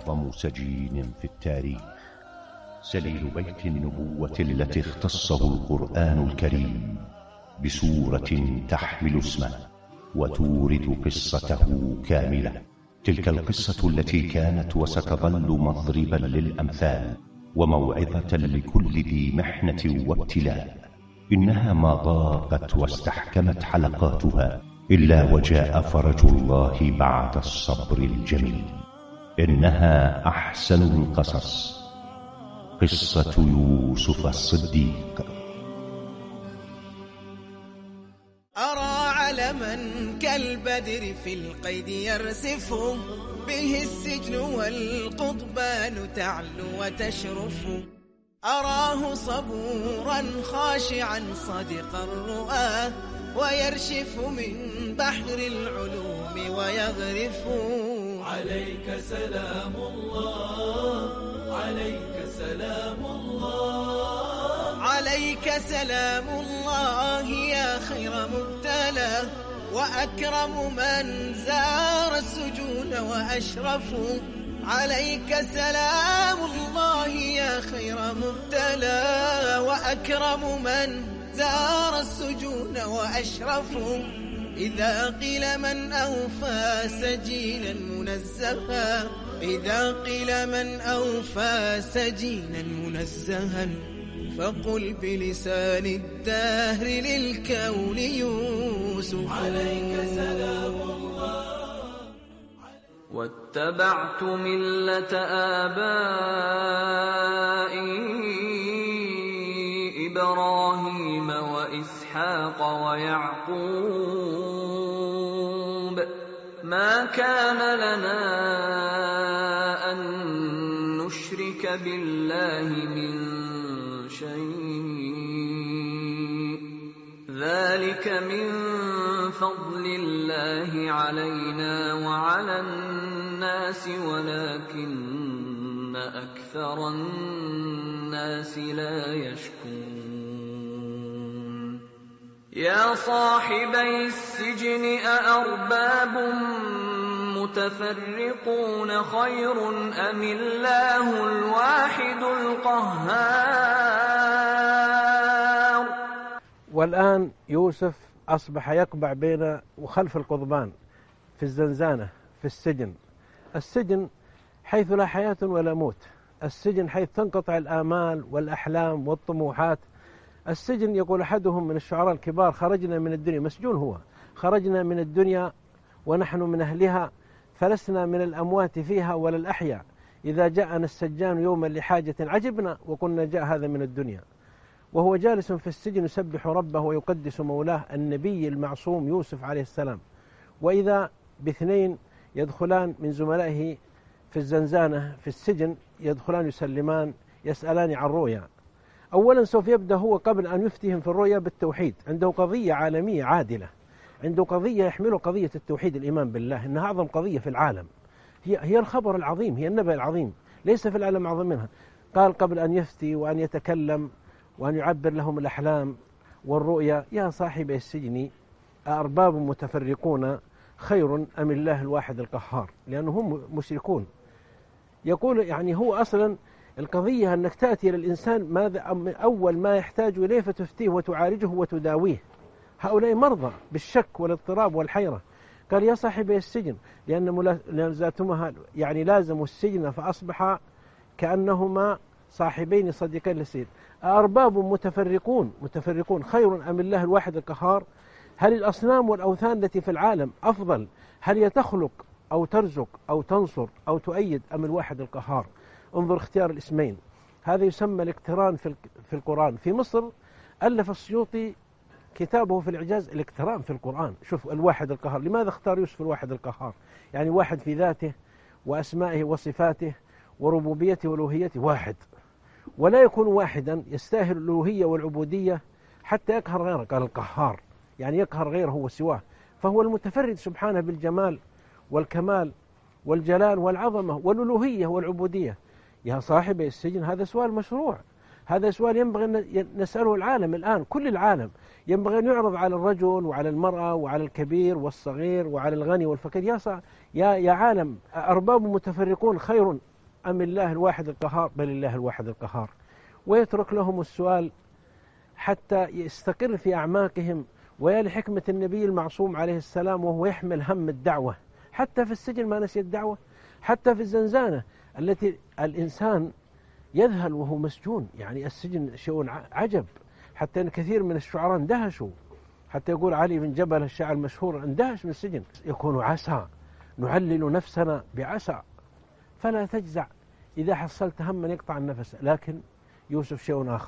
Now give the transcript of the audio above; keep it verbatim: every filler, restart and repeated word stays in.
أعظم سجين في التاريخ، سليل بيت النبوة التي اختصه القرآن الكريم بسورة تحمل اسمه وتورد قصته كاملة. تلك القصة التي كانت وستظل مضربا للأمثال وموعظة لكل ذي محنة وابتلاء. إنها ما ضاقت واستحكمت حلقاتها إلا وجاء فرج الله بعد الصبر الجميل. إنها أحسن القصص، قصة يوسف الصديق. أرى علما كالبدر في القيد يرسف، به السجن والقضبان تعلو وتشرف. أراه صبورا خاشعا صادق الرؤى، ويرشف من بحر العلوم ويغرف. عليك سلام الله، عليك سلام الله، عليك سلام الله يا خير مبتلى، وأكرم من زار السجون وأشرف. عليك سلام الله يا خير مبتلى، وأكرم من زار السجون وأشرف. إذا قيل من أوفى سجينا منزها، إذا قيل من أوفى سجينا منزها، فقل بلسان الدهر للكون يوسف. عليك سلام الله. واتبعت ملة آبائي إبراهيم وإسحاق ويعقوب، ما كان لنا أن نشرك بالله من شيء، ذلك من فضل الله علينا وعلى الناس ولكن أكثر الناس لا يشكرون. يا صاحبي السجن أأرباب متفرقون خير أم الله الواحد القهار. والآن يوسف أصبح يقبع بين وخلف القضبان، في الزنزانة، في السجن. السجن حيث لا حياة ولا موت، السجن حيث تنقطع الآمال والأحلام والطموحات. السجن يقول أحدهم من الشعراء الكبار: خرجنا من الدنيا، مسجون هو، خرجنا من الدنيا ونحن من أهلها، فلسنا من الأموات فيها ولا الأحياء. إذا جاءنا السجان يوما لحاجة عجبنا، وقلنا جاء هذا من الدنيا. وهو جالس في السجن يسبح ربه ويقدس مولاه، النبي المعصوم يوسف عليه السلام. وإذا باثنين يدخلان من زملائه في الزنزانة في السجن، يدخلان يسلمان يسألان عن رؤيا. أولا سوف يبدأ هو قبل أن يفتيهم في الرؤيا بالتوحيد. عنده قضية عالمية عادلة، عنده قضية يحمله قضية التوحيد، الإيمان بالله، إنها أعظم قضية في العالم، هي هي الخبر العظيم، هي النبأ العظيم، ليس في العالم أعظم منها. قال قبل أن يفتي وأن يتكلم وأن يعبر لهم الأحلام والرؤيا: يا صاحبي السجن أأرباب متفرقون خير أم الله الواحد القهار، لأنهم مشركون. يقول يعني هو أصلا القضية أنك تأتي للإنسان ماذا أول ما يحتاج إليه فتفتيه وتعالجه وتداويه. هؤلاء مرضى بالشك والاضطراب والحيرة. قال: يا صاحبي السجن، لأن ملازمتهما يعني لازموا السجن فأصبح كأنهما صاحبين صديقين للسجن. أأرباب متفرقون متفرقون خير أم الله الواحد القهار. هل الأصنام والأوثان التي في العالم أفضل؟ هل هي تخلق أو ترزق أو تنصر أو تؤيد أم الواحد القهار؟ انظر اختيار الاسمين. هذا يسمى الاقتران في في القرآن. في مصر ألف السيوطي كتابه في الإعجاز الاقتران في القرآن. شوف الواحد القهار، لماذا اختار يوسف الواحد القهار؟ يعني واحد في ذاته وأسمائه وصفاته وربوبيته وألوهيته، واحد، ولا يكون واحدا يستاهل الألوهية والعبودية حتى يقهر غيره. قال القهار يعني يقهر غيره وسواه، فهو المتفرد سبحانه بالجمال والكمال والجلال والعظمة والألوهية والعبودية. يا صاحبي السجن، هذا سؤال مشروع، هذا سؤال ينبغي أن نسأله العالم الآن، كل العالم ينبغي أن يعرض على الرجل وعلى المرأة وعلى الكبير والصغير وعلى الغني والفقير. يا يا يا عالم، أرباب متفرقون خير أم الله الواحد القهار؟ بل الله الواحد القهار. ويترك لهم السؤال حتى يستقر في أعماقهم، ويا لحكمة النبي المعصوم عليه السلام وهو يحمل هم الدعوة، حتى في السجن ما نسي الدعوة، حتى في الزنزانة التي الإنسان يذهل وهو مسجون. يعني السجن شيء عجب، حتى أن كثير من الشعراء اندهشوا، حتى يقول علي بن جبل الشاعر المشهور اندهش من السجن. يكون عسى نعلل نفسنا بعسى فلا تجزع إذا حصلت هما يقطع النفس. لكن يوسف شيء آخر.